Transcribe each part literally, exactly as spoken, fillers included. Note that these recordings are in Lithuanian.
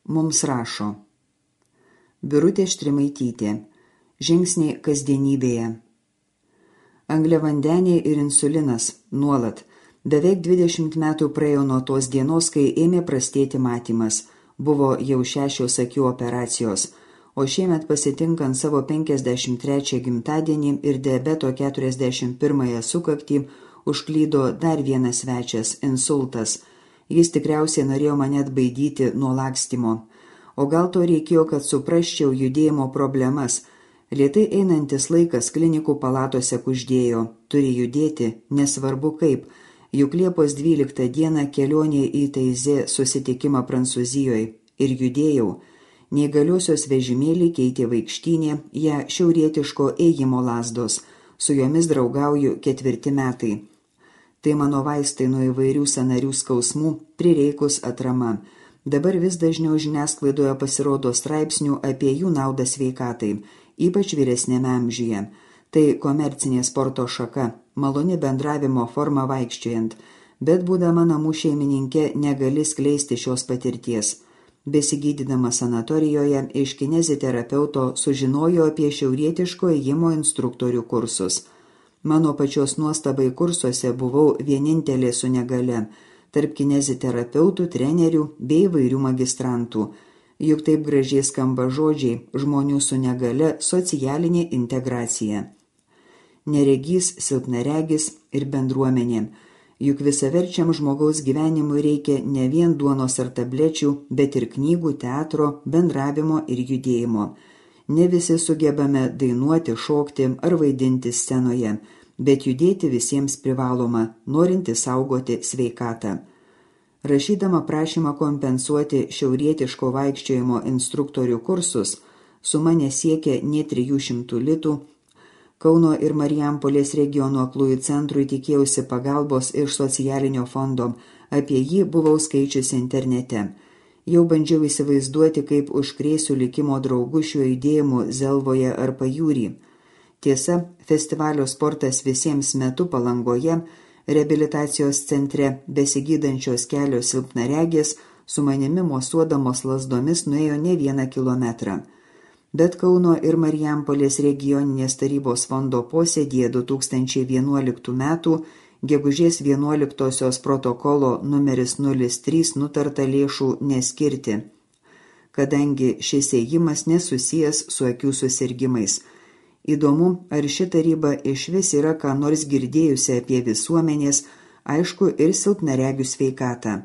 Mums rašo Birutė Štrimaitytė. Žingsniai kasdienybėje. Angliavandeniai ir insulinas nuolat. Beveik dvidešimt metų praėjo nuo tos dienos, kai ėmė prastėti matymas. Buvo jau šešios akių operacijos, o šiemet pasitinkant savo penkiasdešimt trečią gimtadienį ir diabeto keturiasdešimt pirmąją sukaktį užklydo dar vienas svečias – insultas. Jis tikriausiai norėjo mane atbaidyti nuo lakstymo. O gal to reikėjo, kad suprasčiau judėjimo problemas. Lėtai einantis laikas klinikų palatose kuždėjo. Turi judėti, nesvarbu kaip. Juk Liepos dvyliktą dieną kelionė į Taizė susitikimą Prancūzijoje. Ir judėjau. Neįgaliosios vežimėlį keitė vaikštynė, ją šiaurietiško ėjimo lazdos. Su jomis draugauju ketvirti metai. Tai mano vaistai nuo įvairių sąnarių skausmų, prireikus atrama. Dabar vis dažniau žiniasklaidoje pasirodo straipsnių apie jų naudą sveikatai, ypač vyresnėme amžiuje. Tai komercinė sporto šaka, maloni bendravimo forma vaikščiojant, bet būdama namų šeimininkė negali skleisti šios patirties. Besigydydama sanatorijoje iš kineziterapeuto sužinojo apie šiaurietiško ėjimo instruktorių kursus. Mano pačios nuostabai kursuose buvau vienintelė su negale, tarp kineziterapeutų, trenerių bei įvairių magistrantų. Juk taip gražiai skamba žodžiai žmonių su negale socialinė integracija. Neregys, silpnaregis ir bendruomenė. Juk visaverčiam žmogaus gyvenimui reikia ne vien duonos ar tablečių, bet ir knygų, teatro, bendravimo ir judėjimo. Ne visi sugebame dainuoti, šokti ar vaidinti scenoje, bet judėti visiems privaloma, norinti saugoti sveikatą. Rašydama prašymą kompensuoti šiaurietiško vaikščiojimo instruktorių kursus, suma nesiekia nė trijų šimtų litų. Kauno ir Marijampolės regiono aklųjų centrui tikėjausi pagalbos iš socialinio fondo, apie jį buvau skaičiusi internete. Jau bandžiau įsivaizduoti, kaip užkrėsiu likimo draugų šiuo judėjimu Zelvoje ar Pajūry. Tiesa, festivalio Sportas visiems metu Palangoje, reabilitacijos centre besigydančios kelios silpnaregės, su manimi mosuodamos lazdomis nuėjo ne vieną kilometrą. Bet Kauno ir Marijampolės regioninės tarybos fondo posėdyje du tūkstančiai vienuoliktų metų gegužės vienuoliktosios protokolo numeris nulis trys nutarta lėšų neskirti, kadangi šis ėjimas nesusijęs su akių susirgimais. Įdomu, ar ši taryba išvis yra ką nors girdėjusi apie visuomenės, aišku, ir silpnaregių sveikatą.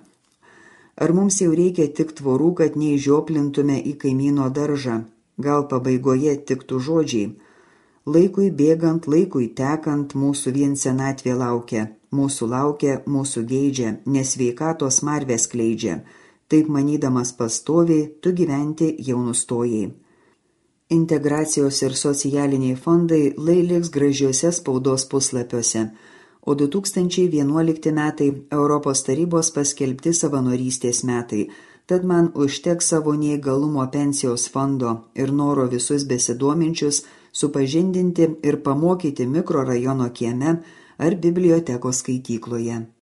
Ar mums jau reikia tik tvorų, kad neižioplintume į kaimyno daržą? Gal pabaigoje tiktų žodžiai. Laikui bėgant, laikui tekant, mūsų vien senatvė laukia. Mūsų laukia, mūsų geidžia, nes sveikatos smarvės skleidžia. Taip manydamas pastoviai, tu gyventi jau nustojai. Integracijos ir socialiniai fondai lai liks gražiuose spaudos puslapiuose, o du tūkstančiai vienuolikti metai Europos tarybos paskelbti savanorystės metai, tad man užteks savo neįgalumo pensijos fondo ir noro visus besidominčius supažindinti ir pamokyti mikrorajono kieme ar bibliotekos skaitykloje.